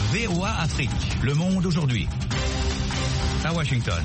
VOA Afrique, le monde aujourd'hui. À Washington.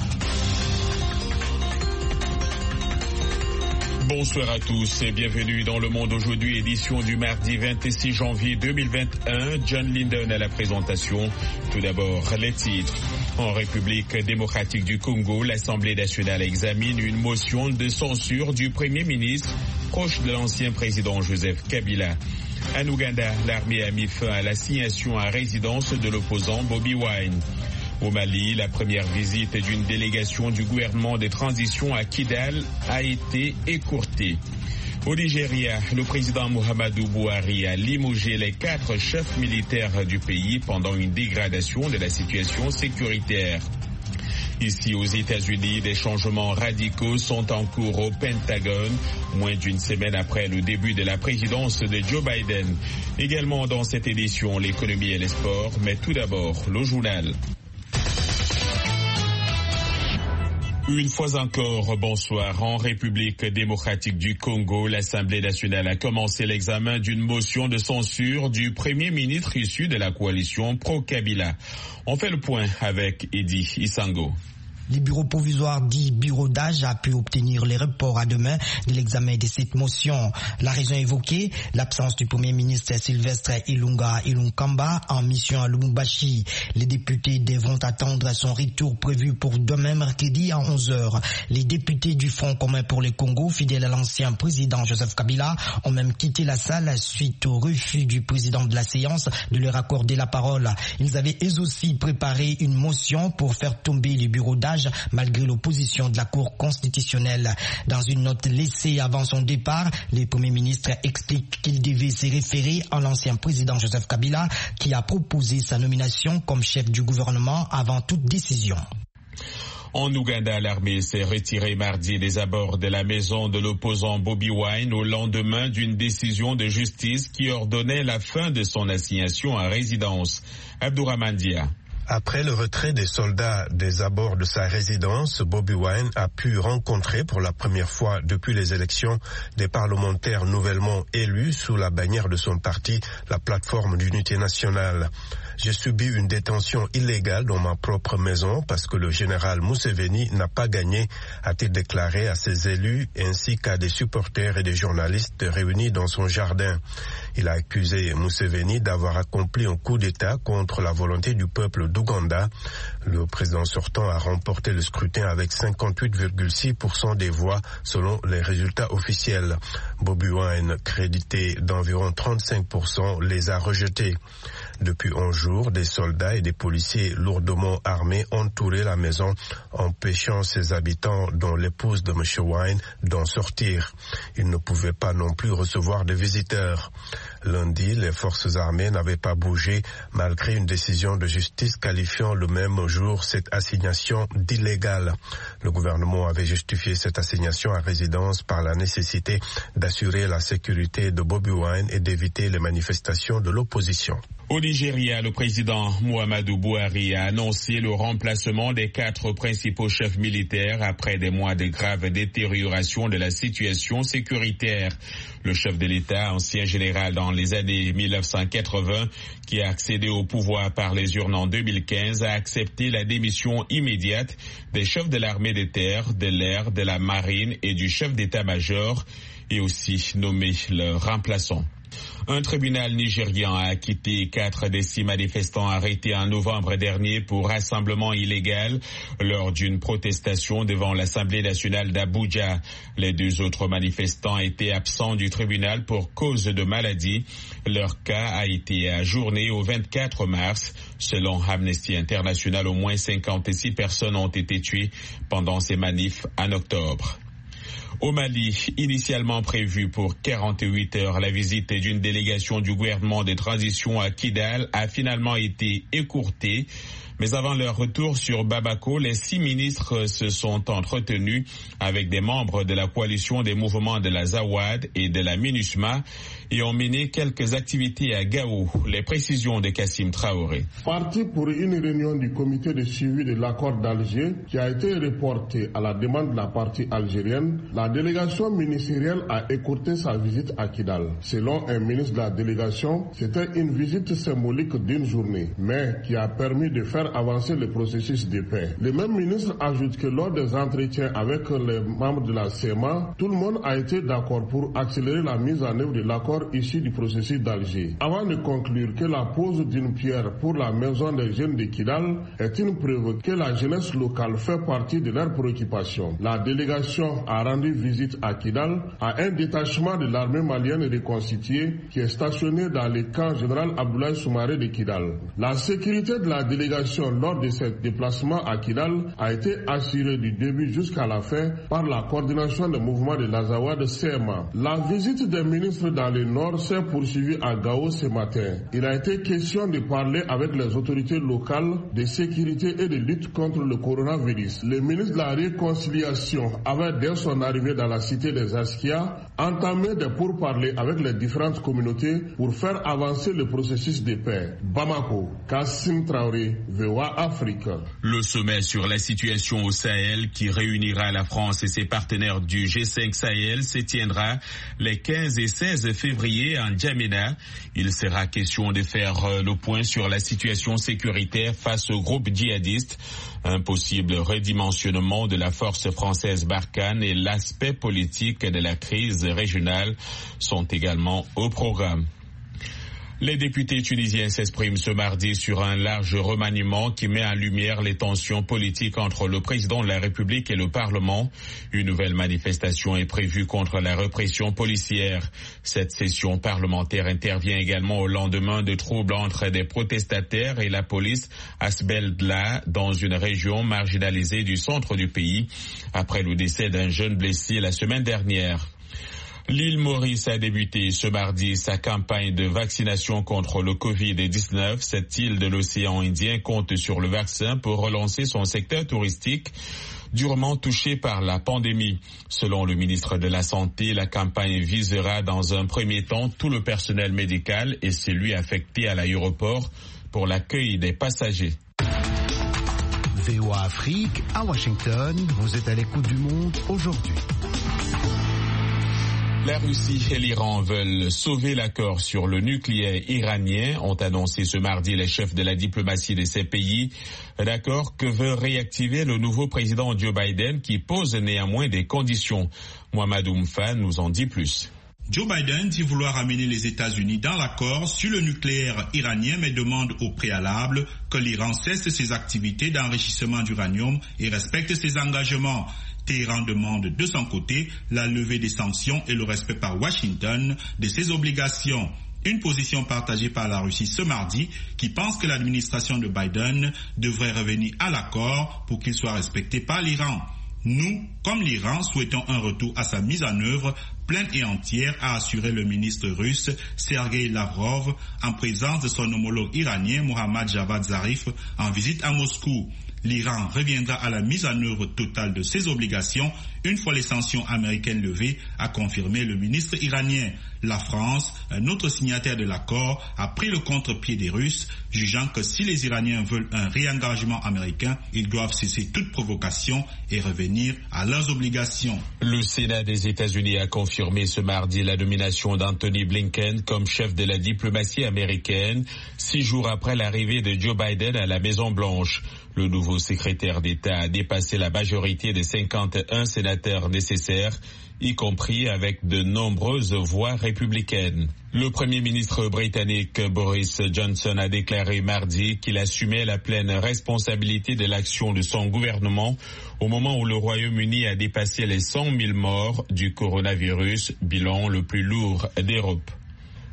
Bonsoir à tous et bienvenue dans Le Monde aujourd'hui, édition du mardi 26 janvier 2021. John Linden à la présentation. Tout d'abord, les titres. En République démocratique du Congo, l'Assemblée nationale examine une motion de censure du Premier ministre, proche de l'ancien président Joseph Kabila. En Ouganda, l'armée a mis fin à l'assignation à résidence de l'opposant Bobi Wine. Au Mali, la première visite d'une délégation du gouvernement de transition à Kidal a été écourtée. Au Nigeria, le président Muhammadu Buhari a limogé les 4 chefs militaires du pays pendant une dégradation de la situation sécuritaire. Ici aux États-Unis, des changements radicaux sont en cours au Pentagone, moins d'une semaine après le début de la présidence de Joe Biden. Également dans cette édition, l'économie et les sports, mais tout d'abord, le journal. Une fois encore, bonsoir. En République démocratique du Congo, l'Assemblée nationale a commencé l'examen d'une motion de censure du Premier ministre issu de la coalition pro-Kabila. On fait le point avec Eddy Isango. Les bureaux provisoires dits bureaux d'âge a pu obtenir les reports à demain de l'examen de cette motion. La raison évoquée, l'absence du Premier ministre Sylvestre Ilunga Ilunkamba en mission à Lubumbashi. Les députés devront attendre son retour prévu pour demain mercredi à 11h. Les députés du Front commun pour le Congo, fidèles à l'ancien président Joseph Kabila, ont même quitté la salle suite au refus du président de la séance de leur accorder la parole. Ils avaient eux aussi préparé une motion pour faire tomber les bureaux d'âge malgré l'opposition de la Cour constitutionnelle. Dans une note laissée avant son départ, le Premier ministre explique qu'il devait se référer à l'ancien président Joseph Kabila qui a proposé sa nomination comme chef du gouvernement avant toute décision. En Ouganda, l'armée s'est retirée mardi des abords de la maison de l'opposant Bobi Wine au lendemain d'une décision de justice qui ordonnait la fin de son assignation à résidence. Abdourahmane Dia. Après le retrait des soldats des abords de sa résidence, Bobi Wine a pu rencontrer pour la première fois depuis les élections des parlementaires nouvellement élus sous la bannière de son parti, la plateforme d'unité nationale. J'ai subi une détention illégale dans ma propre maison parce que le général Museveni n'a pas gagné, a-t-il déclaré à ses élus ainsi qu'à des supporters et des journalistes réunis dans son jardin. Il a accusé Museveni d'avoir accompli un coup d'État contre la volonté du peuple d'Ouganda. Le président sortant a remporté le scrutin avec 58,6% des voix selon les résultats officiels. Bobi Wine, crédité d'environ 35%, les a rejetés. Depuis 11 jours, des soldats et des policiers lourdement armés entouraient la maison, empêchant ses habitants, dont l'épouse de M. Wine, d'en sortir. Ils ne pouvaient pas non plus recevoir de visiteurs. Lundi, les forces armées n'avaient pas bougé malgré une décision de justice qualifiant le même jour cette assignation d'illégale. Le gouvernement avait justifié cette assignation à résidence par la nécessité d'assurer la sécurité de Bobi Wine et d'éviter les manifestations de l'opposition. Au Nigeria, le président Muhammadu Buhari a annoncé le remplacement des 4 principaux chefs militaires après des mois de grave détérioration de la situation sécuritaire. Le chef de l'État, ancien général dans les années 1980, qui a accédé au pouvoir par les urnes en 2015, a accepté la démission immédiate des chefs de l'armée de terre, de l'air, de la marine et du chef d'état-major, et aussi nommé leur remplaçant. Un tribunal nigérian a acquitté 4 des 6 manifestants arrêtés en novembre dernier pour rassemblement illégal lors d'une protestation devant l'Assemblée nationale d'Abuja. Les 2 autres manifestants étaient absents du tribunal pour cause de maladie. Leur cas a été ajourné au 24 mars. Selon Amnesty International, au moins 56 personnes ont été tuées pendant ces manifs en octobre. Au Mali, initialement prévue pour 48 heures, la visite d'une délégation du gouvernement de transition à Kidal a finalement été écourtée. Mais avant leur retour sur Bamako, les 6 ministres se sont entretenus avec des membres de la coalition des mouvements de la ZAWAD et de la MINUSMA et ont mené quelques activités à Gao. Les précisions de Kassim Traoré. Parti pour une réunion du comité de suivi de l'accord d'Alger qui a été reporté à la demande de la partie algérienne, la délégation ministérielle a écourté sa visite à Kidal. Selon un ministre de la délégation, c'était une visite symbolique d'une journée, mais qui a permis de faire avancer le processus de paix. Le même ministre ajoute que lors des entretiens avec les membres de la CEMA, tout le monde a été d'accord pour accélérer la mise en œuvre de l'accord issu du processus d'Alger. Avant de conclure que la pose d'une pierre pour la maison des jeunes de Kidal est une preuve que la jeunesse locale fait partie de leurs préoccupations. La délégation a rendu visite à Kidal à un détachement de l'armée malienne reconstituée qui est stationné dans le camp général Abdoulaye Soumaré de Kidal. La sécurité de la délégation lors de ce déplacement à Kidal a été assurée du début jusqu'à la fin par la coordination des mouvements de l'Azawad CMA. La visite des ministres dans le nord s'est poursuivie à Gao ce matin. Il a été question de parler avec les autorités locales de sécurité et de lutte contre le coronavirus. Le ministre de la Réconciliation avait dès son arrivée dans la cité des Askia entamé des pourparlers avec les différentes communautés pour faire avancer le processus de paix. Bamako, Kassim Traoré, VOA Afrique. Le sommet sur la situation au Sahel qui réunira la France et ses partenaires du G5 Sahel se tiendra les 15 et 16 février en Djamena. Il sera question de faire le point sur la situation sécuritaire face au groupe djihadiste, un possible redimensionnement de la force française Barkhane et l'aspect politique de la crise régionale sont également au programme. Les députés tunisiens s'expriment ce mardi sur un large remaniement qui met en lumière les tensions politiques entre le président de la République et le Parlement. Une nouvelle manifestation est prévue contre la répression policière. Cette session parlementaire intervient également au lendemain de troubles entre des protestataires et la police à Sbeldla, dans une région marginalisée du centre du pays, après le décès d'un jeune blessé la semaine dernière. L'île Maurice a débuté ce mardi sa campagne de vaccination contre le Covid-19. Cette île de l'océan Indien compte sur le vaccin pour relancer son secteur touristique durement touché par la pandémie. Selon le ministre de la Santé, la campagne visera dans un premier temps tout le personnel médical et celui affecté à l'aéroport pour l'accueil des passagers. VOA Afrique, à Washington, vous êtes à l'écoute du monde aujourd'hui. La Russie et l'Iran veulent sauver l'accord sur le nucléaire iranien, ont annoncé ce mardi les chefs de la diplomatie de ces pays. L'accord que veut réactiver le nouveau président Joe Biden qui pose néanmoins des conditions. Mohamed Oumfa nous en dit plus. Joe Biden dit vouloir amener les États-Unis dans l'accord sur le nucléaire iranien, mais demande au préalable que l'Iran cesse ses activités d'enrichissement d'uranium et respecte ses engagements. Téhéran demande de son côté la levée des sanctions et le respect par Washington de ses obligations. Une position partagée par la Russie ce mardi qui pense que l'administration de Biden devrait revenir à l'accord pour qu'il soit respecté par l'Iran. Nous, comme l'Iran, souhaitons un retour à sa mise en œuvre pleine et entière, a assuré le ministre russe Sergei Lavrov en présence de son homologue iranien Mohammad Javad Zarif en visite à Moscou. L'Iran reviendra à la mise en œuvre totale de ses obligations une fois les sanctions américaines levées, a confirmé le ministre iranien. La France, un autre signataire de l'accord, a pris le contre-pied des Russes, jugeant que si les Iraniens veulent un réengagement américain, ils doivent cesser toute provocation et revenir à leurs obligations. Le Sénat des États-Unis a confirmé ce mardi la nomination d'Anthony Blinken comme chef de la diplomatie américaine, 6 jours après l'arrivée de Joe Biden à la Maison-Blanche. Le nouveau secrétaire d'État a dépassé la majorité des 51 sénateurs nécessaires, y compris avec de nombreuses voix républicaines. Le Premier ministre britannique Boris Johnson a déclaré mardi qu'il assumait la pleine responsabilité de l'action de son gouvernement au moment où le Royaume-Uni a dépassé les 100 000 morts du coronavirus, bilan le plus lourd d'Europe.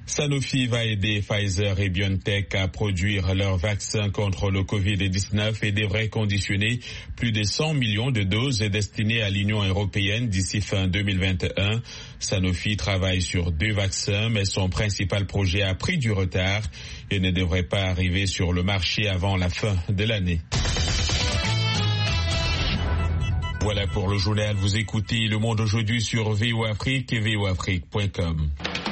Sanofi va aider Pfizer et BioNTech à produire leur vaccin contre le Covid-19 et devrait conditionner plus de 100 millions de doses destinées à l'Union européenne d'ici fin 2021. Sanofi travaille sur 2 vaccins, mais son principal projet a pris du retard et ne devrait pas arriver sur le marché avant la fin de l'année. Voilà pour le journal. Vous écoutez Le Monde aujourd'hui sur VOA Afrique et voafrique.com.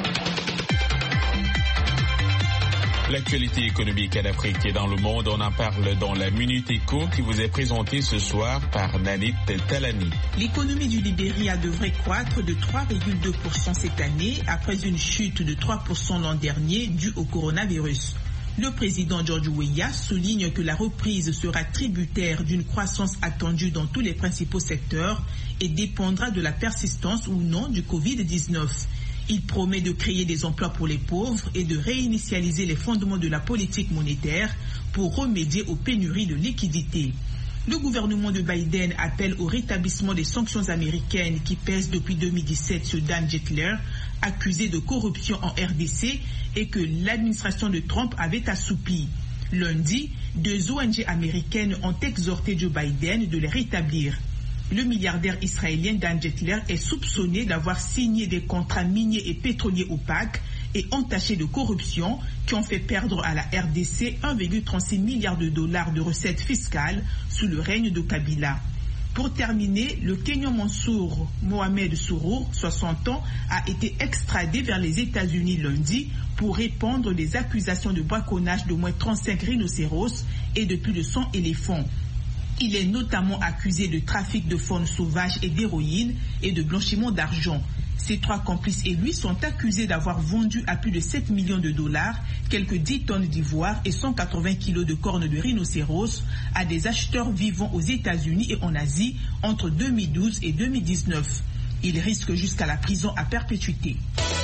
L'actualité économique en Afrique et dans le monde, on en parle dans la Minute Éco qui vous est présentée ce soir par Nanit Talani. L'économie du Libéria devrait croître de 3,2% cette année après une chute de 3% l'an dernier due au coronavirus. Le président George Weah souligne que la reprise sera tributaire d'une croissance attendue dans tous les principaux secteurs et dépendra de la persistance ou non du Covid-19. Il promet de créer des emplois pour les pauvres et de réinitialiser les fondements de la politique monétaire pour remédier aux pénuries de liquidités. Le gouvernement de Biden appelle au rétablissement des sanctions américaines qui pèsent depuis 2017 sur Dan Jettler, accusé de corruption en RDC et que l'administration de Trump avait assoupi. Lundi, 2 ONG américaines ont exhorté Joe Biden de les rétablir. Le milliardaire israélien Dan Jettler est soupçonné d'avoir signé des contrats miniers et pétroliers opaques et entachés de corruption qui ont fait perdre à la RDC 1,36 milliard de dollars de recettes fiscales sous le règne de Kabila. Pour terminer, le Kenyan Mansour Mohamed Sourour, 60 ans, a été extradé vers les États-Unis lundi pour répondre des accusations de braconnage d'au moins 35 rhinocéros et de plus de 100 éléphants. Il est notamment accusé de trafic de faune sauvage et d'héroïne et de blanchiment d'argent. Ses 3 complices et lui sont accusés d'avoir vendu à plus de 7 millions de dollars quelques 10 tonnes d'ivoire et 180 kilos de cornes de rhinocéros à des acheteurs vivant aux États-Unis et en Asie entre 2012 et 2019. Il risque jusqu'à la prison à perpétuité.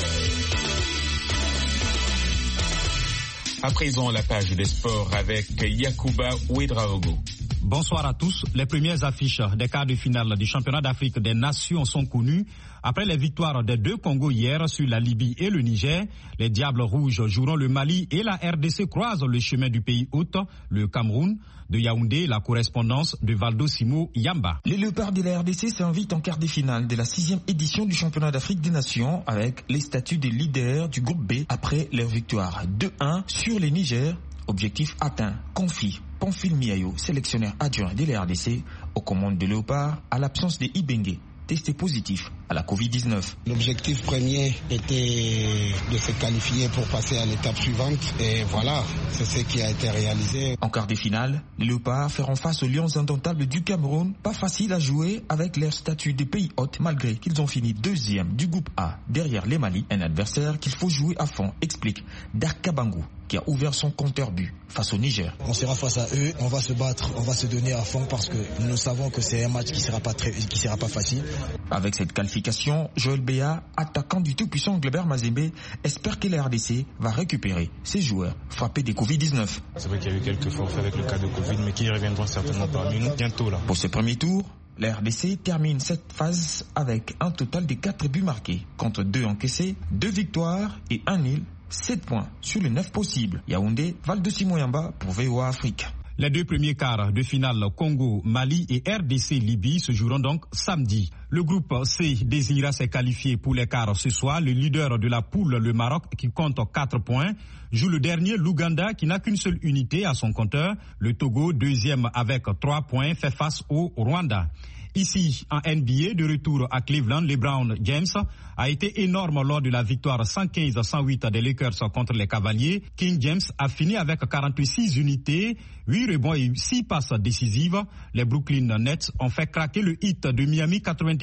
À présent, la page des sports avec Yacouba Ouedraogo. Bonsoir à tous. Les premières affiches des quarts de finale du championnat d'Afrique des Nations sont connues. Après les victoires des 2 Congos hier sur la Libye et le Niger, les Diables Rouges joueront le Mali et la RDC croisent le chemin du pays hôte, le Cameroun. De Yaoundé, la correspondance de Valdo Simo Yamba. Les Léopards de la RDC s'invitent en quart de finale de la 6e édition du championnat d'Afrique des Nations avec les statuts de leader du groupe B après leur victoire 2-1 sur le Niger. Objectif atteint, confie Pamphile Miayo, sélectionneur adjoint de la RDC, aux commandes de Léopard, à l'absence de Ibengue, testé positif à la Covid-19. L'objectif premier était de se qualifier pour passer à l'étape suivante et voilà, c'est ce qui a été réalisé. En quart de finale, les Léopards feront face aux Lions indomptables du Cameroun. Pas facile à jouer avec leur statut de pays hôte malgré qu'ils ont fini 2e du groupe A derrière les Mali, un adversaire qu'il faut jouer à fond, explique Darkabangou, qui a ouvert son compteur but face au Niger. On sera face à eux, on va se battre, on va se donner à fond parce que nous savons que c'est un match qui sera pas facile. Avec cette qualification, Joël Béa, attaquant du tout-puissant Glebert Mazembe, espère que la RDC va récupérer ses joueurs frappés des Covid-19. C'est vrai qu'il y a eu quelques forfaits avec le cas de Covid, mais qui reviendront certainement parmi nous bientôt là. Pour ce premier tour, la RDC termine cette phase avec un total de 4 buts marqués, contre 2 encaissés, 2 victoires et 1 nul. 7 points sur les 9 possibles. Yaoundé, Valdo Simo Yamba pour VOA Afrique. Les 2 premiers quarts de finale Congo, Mali et RDC Libye se joueront donc samedi. Le groupe C désignera ses qualifiés pour les quarts ce soir. Le leader de la poule, le Maroc, qui compte 4 points, joue le dernier, l'Ouganda, qui n'a qu'une seule unité à son compteur. Le Togo, 2e avec 3 points, fait face au Rwanda. Ici, en NBA, de retour à Cleveland, LeBron James a été énorme lors de la victoire 115-108 des Lakers contre les Cavaliers. King James a fini avec 46 unités, 8 rebonds et 6 passes décisives. Les Brooklyn Nets ont fait craquer le Heat de Miami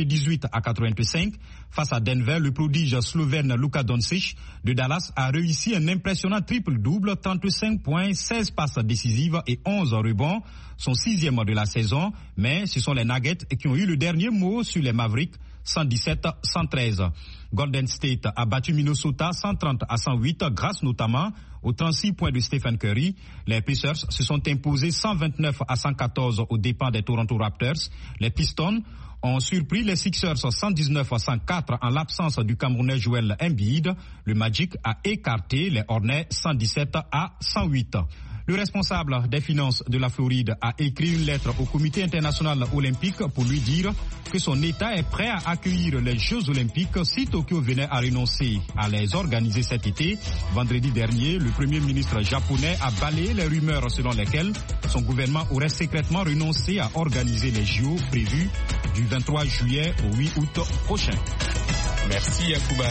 98-85. Face à Denver, le prodige slovène Luka Doncic de Dallas a réussi un impressionnant triple-double, 35 points, 16 passes décisives et 11 rebonds. Son 6e de la saison, mais ce sont les Nuggets qui ont eu le dernier mot sur les Mavericks. 117-113. Golden State a battu Minnesota 130-108 grâce notamment aux 36 points de Stephen Curry. Les Pacers se sont imposés 129-114 aux dépens des Toronto Raptors. Les Pistons ont surpris les Sixers 119-104 en l'absence du Camerounais Joel Embiid. Le Magic a écarté les Hornets 117-108. Le responsable des finances de la Floride a écrit une lettre au Comité international olympique pour lui dire que son État est prêt à accueillir les Jeux olympiques si Tokyo venait à renoncer à les organiser cet été. Vendredi dernier, le Premier ministre japonais a balayé les rumeurs selon lesquelles son gouvernement aurait secrètement renoncé à organiser les JO prévus du 23 juillet au 8 août prochain. Merci Yacouba.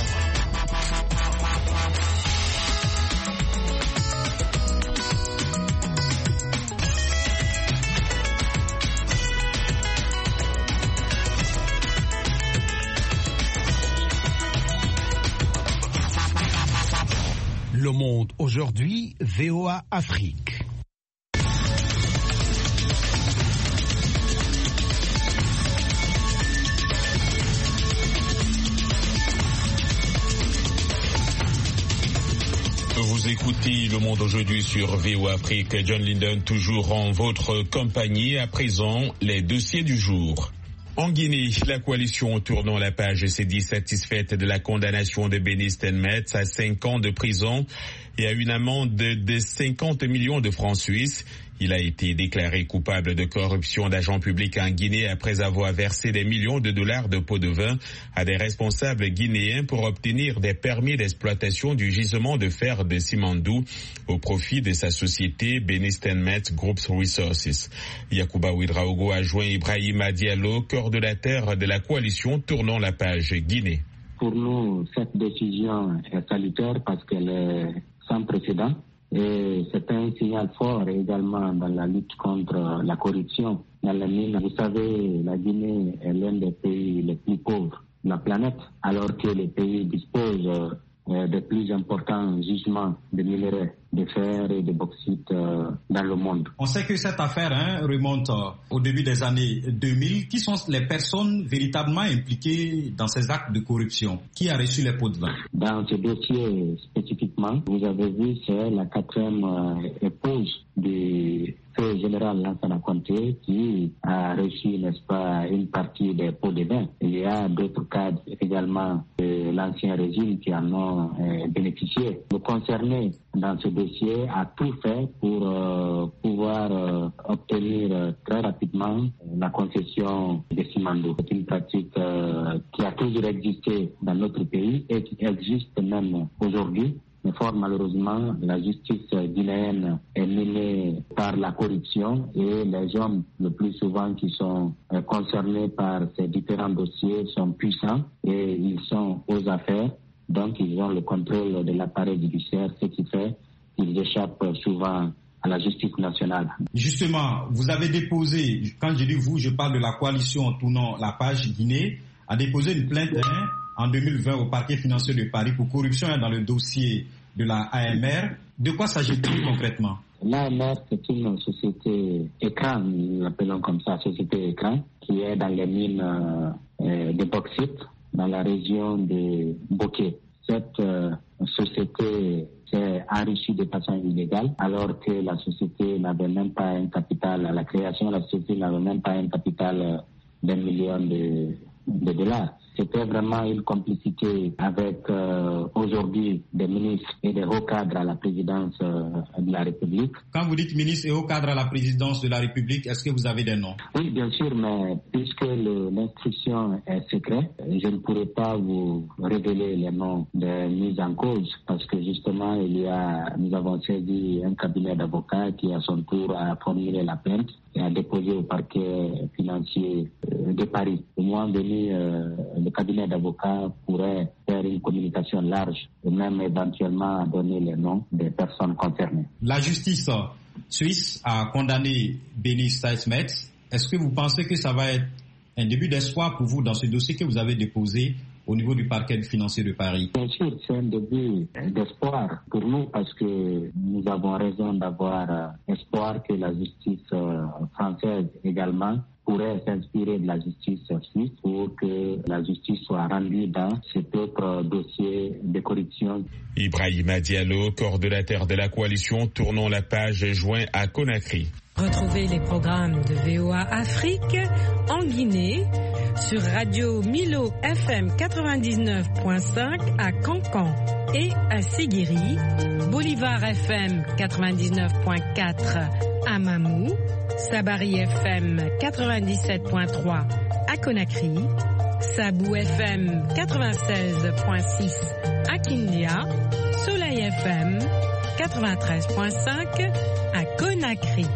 Le Monde aujourd'hui, VOA Afrique. Vous écoutez Le Monde aujourd'hui sur VOA Afrique. John Linden toujours en votre compagnie. À présent, les dossiers du jour. En Guinée, la coalition Tournons la page s'est dit satisfaite de la condamnation de Benny Steinmetz à 5 ans de prison et à une amende de 50 millions de francs suisses. Il a été déclaré coupable de corruption d'agents publics en Guinée après avoir versé des millions de dollars de pots de vin à des responsables guinéens pour obtenir des permis d'exploitation du gisement de fer de Simandou au profit de sa société Benny Steinmetz Group Resources. Yacouba Ouedraogo a joint Ibrahima Diallo, coordonnateur de la coalition Tournons la page Guinée. Pour nous, cette décision est salutaire parce qu'elle est sans précédent. Et c'est un signal fort également dans la lutte contre la corruption dans les mines. Vous savez, la Guinée est l'un des pays les plus pauvres de la planète, alors que les pays disposent des plus importants gisements de minerais, de fer et de bauxite dans le monde. On sait que cette affaire remonte au début des années 2000. Qui sont les personnes véritablement impliquées dans ces actes de corruption? Qui a reçu les pots de vin? Dans ce dossier spécifiquement, vous avez vu, c'est la 4e épouse du feu général Lansana Conté qui a reçu, n'est-ce pas, une partie des pots de vin. Il y a d'autres cas également de l'ancien régime qui en ont bénéficié. Le concerné dans ce dossier a tout fait pour pouvoir obtenir très rapidement la concession de Simandou. C'est une pratique qui a toujours existé dans notre pays et qui existe même aujourd'hui. Mais fort malheureusement, la justice guinéenne est menée par la corruption et les hommes, le plus souvent qui sont concernés par ces différents dossiers, sont puissants et ils sont aux affaires. Donc, ils ont le contrôle de l'appareil judiciaire, ce qui fait qu'ils échappent souvent à la justice nationale. Justement, vous avez déposé, quand je dis vous, je parle de la coalition Tournons la page Guinée, a déposé une plainte en 2020 au parquet financier de Paris pour corruption dans le dossier de la AMR. De quoi s'agit-il concrètement? L'AMR, c'est une société écran, nous l'appelons comme ça, société écran, qui est dans les mines de bauxite dans la région de Bokeh. Cette société s'est enrichie de façon illégale, alors que la société n'avait même pas un capital, à la création, la société n'avait même pas un capital d'1 million de dollars. C'était vraiment une complicité avec aujourd'hui des ministres et des hauts cadres à la présidence de la République. Quand vous dites ministres et hauts cadres à la présidence de la République, est-ce que vous avez des noms? Oui, bien sûr, mais puisque l'instruction est secrète, je ne pourrais pas vous révéler les noms des mises en cause parce que justement, nous avons saisi un cabinet d'avocats qui à son tour a formulé la plainte et a déposé au parquet financier de Paris. Au moment venu, le cabinet d'avocats pourrait faire une communication large et même éventuellement donner les noms des personnes concernées. La justice suisse a condamné Benny Steinmetz. Est-ce que vous pensez que ça va être un début d'espoir pour vous dans ce dossier que vous avez déposé au niveau du parquet financier de Paris? Bien sûr, c'est un début d'espoir pour nous parce que nous avons raison d'avoir espoir que la justice française également pourrait s'inspirer de la justice suisse pour que la justice soit rendue dans cet autre dossier de corruption. Ibrahima Diallo, coordonnateur de la coalition Tournons la page, joint à Conakry. Retrouvez les programmes de VOA Afrique en Guinée sur Radio Milo FM 99.5 à Cancan et à Séguéri, Bolivar FM 99.4 à Mamou, Sabari FM 97.3 à Conakry, Sabou FM 96.6 à Kindia, Soleil FM 93.5 à Conakry.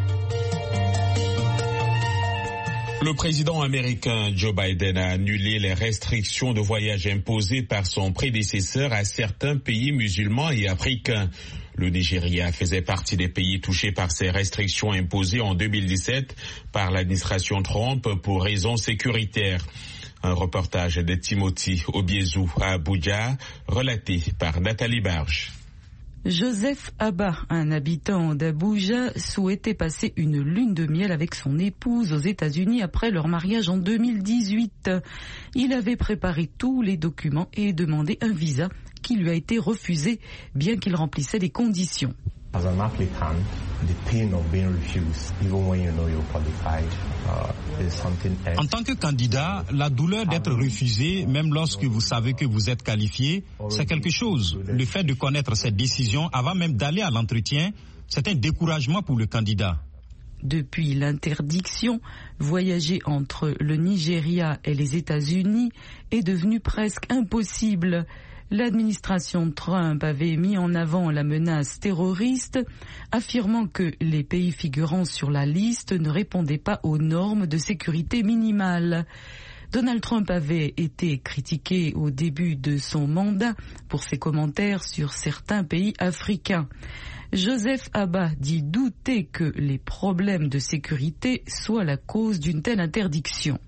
Le président américain Joe Biden a annulé les restrictions de voyage imposées par son prédécesseur à certains pays musulmans et africains. Le Nigeria faisait partie des pays touchés par ces restrictions imposées en 2017 par l'administration Trump pour raisons sécuritaires. Un reportage de Timothy Obiezou à Abuja, relaté par Nathalie Barge. Joseph Abba, un habitant d'Abuja, souhaitait passer une lune de miel avec son épouse aux États-Unis après leur mariage en 2018. Il avait préparé tous les documents et demandé un visa qui lui a été refusé, bien qu'il remplissait les conditions. As an applicant, the pain of being refused, even when you know you're qualified, is something else. En tant que candidat, la douleur d'être refusé, même lorsque vous savez que vous êtes qualifié, c'est quelque chose. Le fait de connaître cette décision avant même d'aller à l'entretien, c'est un découragement pour le candidat. Depuis l'interdiction, voyager entre le Nigeria et les États-Unis est devenu presque impossible. L'administration Trump avait mis en avant la menace terroriste, affirmant que les pays figurant sur la liste ne répondaient pas aux normes de sécurité minimales. Donald Trump avait été critiqué au début de son mandat pour ses commentaires sur certains pays africains. Joseph Abba dit douter que les problèmes de sécurité soient la cause d'une telle interdiction.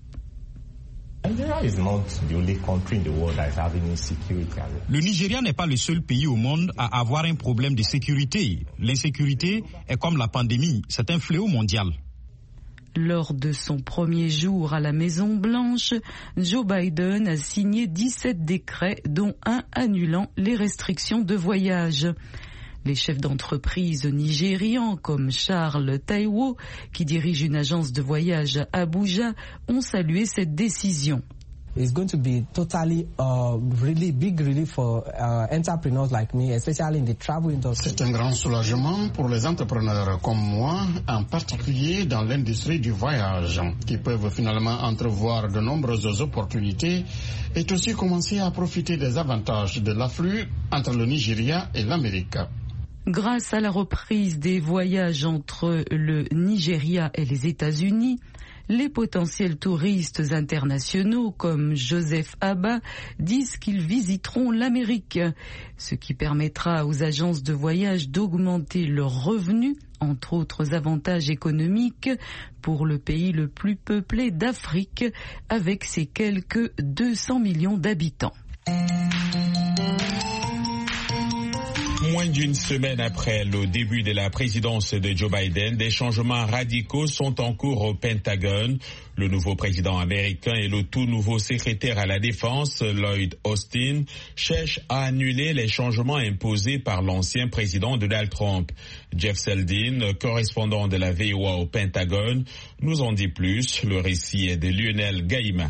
Le Nigeria n'est pas le seul pays au monde à avoir un problème de sécurité. L'insécurité est comme la pandémie, c'est un fléau mondial. Lors de son premier jour à la Maison-Blanche, Joe Biden a signé 17 décrets, dont un annulant les restrictions de voyage. Les chefs d'entreprise nigérians comme Charles Taiwo, qui dirige une agence de voyage à Abuja, ont salué cette décision. It's going to be totally really big relief for entrepreneurs like me, especially in the travel industry. C'est un grand soulagement pour les entrepreneurs comme moi, en particulier dans l'industrie du voyage, qui peuvent finalement entrevoir de nombreuses opportunités et aussi commencer à profiter des avantages de l'afflux entre le Nigeria et l'Amérique. Grâce à la reprise des voyages entre le Nigeria et les États-Unis, les potentiels touristes internationaux comme Joseph Abba disent qu'ils visiteront l'Amérique, ce qui permettra aux agences de voyage d'augmenter leurs revenus, entre autres avantages économiques, pour le pays le plus peuplé d'Afrique, avec ses quelques 200 millions d'habitants. Moins d'une semaine après le début de la présidence de Joe Biden, des changements radicaux sont en cours au Pentagone. Le nouveau président américain et le tout nouveau secrétaire à la Défense, Lloyd Austin, cherchent à annuler les changements imposés par l'ancien président Donald Trump. Jeff Seldin, correspondant de la VOA au Pentagone, nous en dit plus. Le récit est de Lionel Gaïma.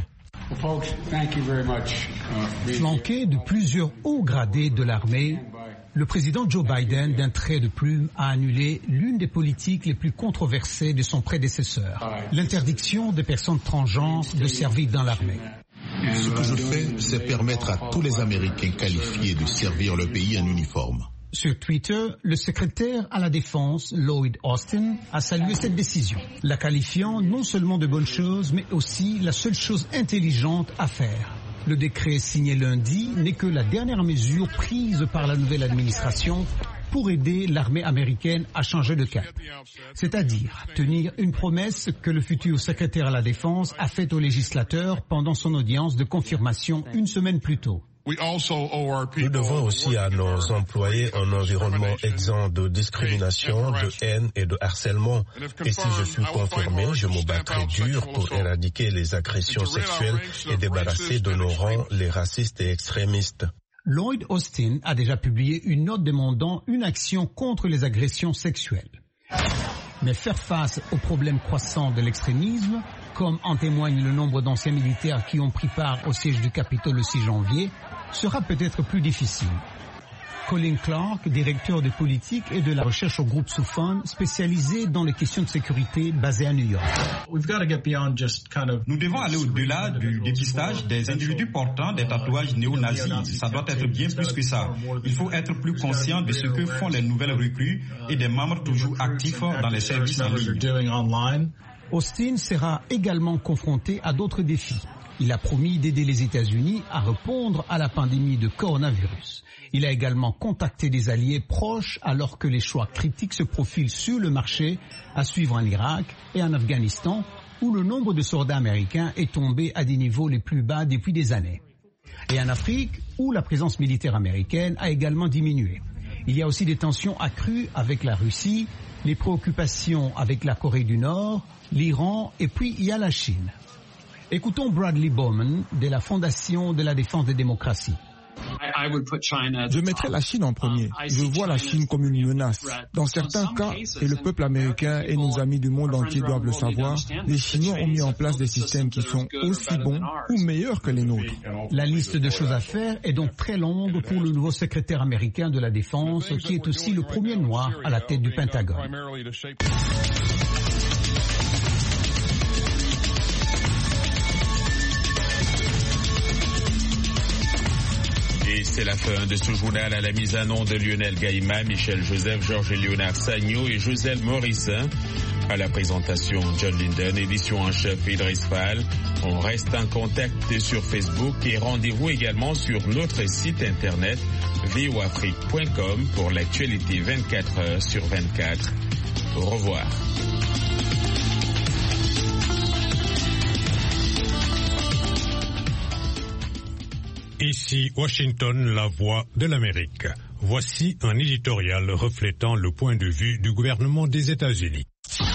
Flanqué de plusieurs hauts gradés de l'armée, le président Joe Biden, d'un trait de plume, a annulé l'une des politiques les plus controversées de son prédécesseur, l'interdiction des personnes transgenres de servir dans l'armée. Ce que je fais, c'est permettre à tous les Américains qualifiés de servir le pays en uniforme. Sur Twitter, le secrétaire à la Défense, Lloyd Austin, a salué cette décision, la qualifiant non seulement de bonne chose, mais aussi la seule chose intelligente à faire. Le décret signé lundi n'est que la dernière mesure prise par la nouvelle administration pour aider l'armée américaine à changer de cap. C'est-à-dire tenir une promesse que le futur secrétaire à la Défense a faite aux législateurs pendant son audience de confirmation une semaine plus tôt. Nous devons aussi à nos employés un environnement exempt de discrimination, de haine et de harcèlement. Et si je suis confirmé, je me battrai dur pour éradiquer les agressions sexuelles et débarrasser de nos rangs les racistes et extrémistes. Lloyd Austin a déjà publié une note demandant une action contre les agressions sexuelles. Mais faire face aux problèmes croissants de l'extrémisme, comme en témoigne le nombre d'anciens militaires qui ont pris part au siège du Capitole le 6 janvier, sera peut-être plus difficile. Colin Clark, directeur de politique et de la recherche au groupe Soufan, spécialisé dans les questions de sécurité basé à New York. Nous devons aller au-delà du dépistage des individus portant des tatouages néo-nazis. Ça doit être bien plus que ça. Il faut être plus conscient de ce que font les nouvelles recrues et des membres toujours actifs dans les services en ligne. Austin sera également confronté à d'autres défis. Il a promis d'aider les États-Unis à répondre à la pandémie de coronavirus. Il a également contacté des alliés proches alors que les choix critiques se profilent sur le marché à suivre en Irak et en Afghanistan où le nombre de soldats américains est tombé à des niveaux les plus bas depuis des années. Et en Afrique où la présence militaire américaine a également diminué. Il y a aussi des tensions accrues avec la Russie, les préoccupations avec la Corée du Nord, l'Iran et puis il y a la Chine. Écoutons Bradley Bowman de la Fondation de la défense des démocraties. Je mettrai la Chine en premier. Je vois la Chine comme une menace. Dans certains cas, et le peuple américain et nos amis du monde entier doivent le savoir, les Chinois ont mis en place des systèmes qui sont aussi bons ou meilleurs que les nôtres. La liste de choses à faire est donc très longue pour le nouveau secrétaire américain de la Défense, qui est aussi le premier noir à la tête du Pentagone. Et c'est la fin de ce journal. À la mise en onde de Lionel Gaïma, Michel Joseph, Georges Léonard Sagno et Joselle Morissin. À la présentation, John Linden, édition en chef Idriss Fall. On reste en contact sur Facebook et rendez-vous également sur notre site internet voafrique.com pour l'actualité 24 heures sur 24. Au revoir. Ici Washington, la voix de l'Amérique. Voici un éditorial reflétant le point de vue du gouvernement des États-Unis.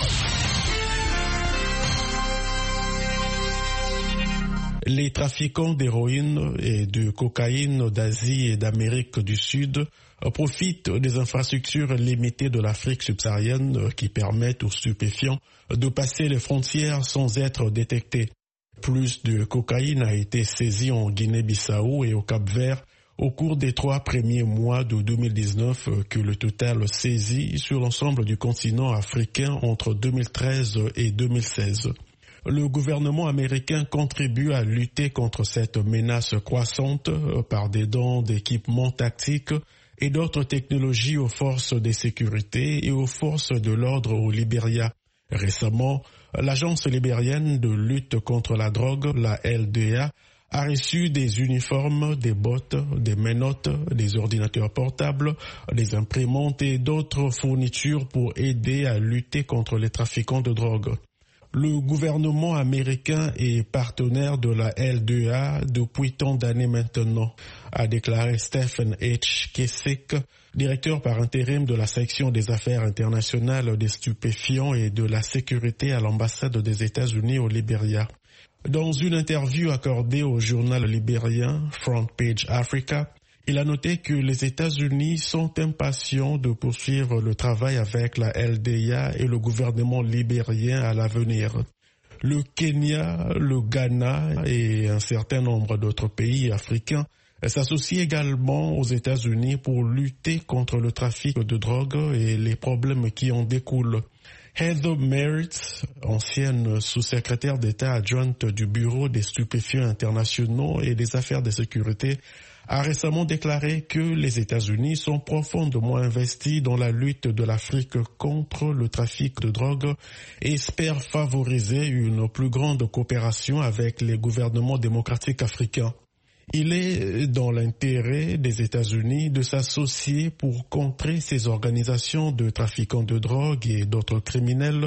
Les trafiquants d'héroïne et de cocaïne d'Asie et d'Amérique du Sud profitent des infrastructures limitées de l'Afrique subsaharienne qui permettent aux stupéfiants de passer les frontières sans être détectés. Plus de cocaïne a été saisie en Guinée-Bissau et au Cap-Vert au cours des 3 premiers mois de 2019 que le total saisi sur l'ensemble du continent africain entre 2013 et 2016. Le gouvernement américain contribue à lutter contre cette menace croissante par des dons d'équipements tactiques et d'autres technologies aux forces de sécurité et aux forces de l'ordre au Libéria. Récemment, l'agence libérienne de lutte contre la drogue, la LDA, a reçu des uniformes, des bottes, des menottes, des ordinateurs portables, des imprimantes et d'autres fournitures pour aider à lutter contre les trafiquants de drogue. Le gouvernement américain est partenaire de la LDA depuis tant d'années maintenant, a déclaré Stephen H. Kessick, directeur par intérim de la section des affaires internationales des stupéfiants et de la sécurité à l'ambassade des États-Unis au Libéria. Dans une interview accordée au journal libérien Front Page Africa, il a noté que les États-Unis sont impatients de poursuivre le travail avec la LDA et le gouvernement libérien à l'avenir. Le Kenya, le Ghana et un certain nombre d'autres pays africains s'associent également aux États-Unis pour lutter contre le trafic de drogue et les problèmes qui en découlent. Heather Merritt, ancienne sous-secrétaire d'État adjointe du Bureau des stupéfiants internationaux et des affaires de sécurité, a récemment déclaré que les États-Unis sont profondément investis dans la lutte de l'Afrique contre le trafic de drogue et espèrent favoriser une plus grande coopération avec les gouvernements démocratiques africains. Il est dans l'intérêt des États-Unis de s'associer pour contrer ces organisations de trafiquants de drogue et d'autres criminels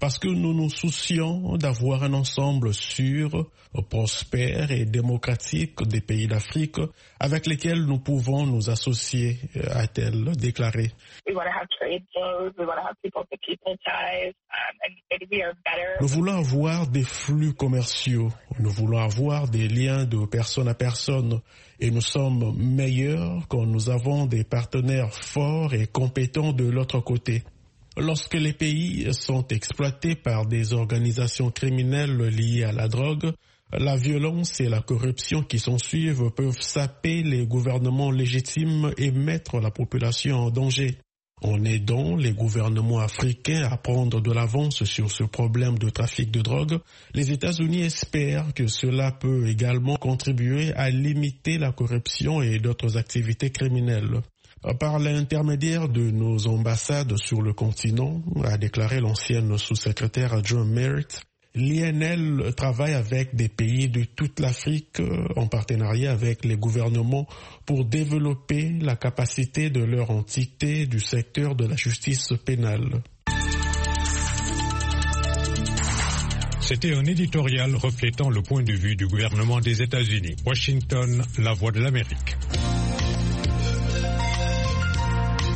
parce que nous nous soucions d'avoir un ensemble sûr, prospère et démocratique des pays d'Afrique avec lesquels nous pouvons nous associer, a-t-elle déclaré. Nous voulons avoir des flux commerciaux, nous voulons avoir des liens de personne à personne et nous sommes meilleurs quand nous avons des partenaires forts et compétents de l'autre côté. Lorsque les pays sont exploités par des organisations criminelles liées à la drogue, la violence et la corruption qui s'ensuivent peuvent saper les gouvernements légitimes et mettre la population en danger. En aidant les gouvernements africains à prendre de l'avance sur ce problème de trafic de drogue, les États-Unis espèrent que cela peut également contribuer à limiter la corruption et d'autres activités criminelles. Par l'intermédiaire de nos ambassades sur le continent, a déclaré l'ancienne sous-secrétaire John Merritt, l'INL travaille avec des pays de toute l'Afrique en partenariat avec les gouvernements pour développer la capacité de leur entité du secteur de la justice pénale. C'était un éditorial reflétant le point de vue du gouvernement des États-Unis. Washington, la voix de l'Amérique.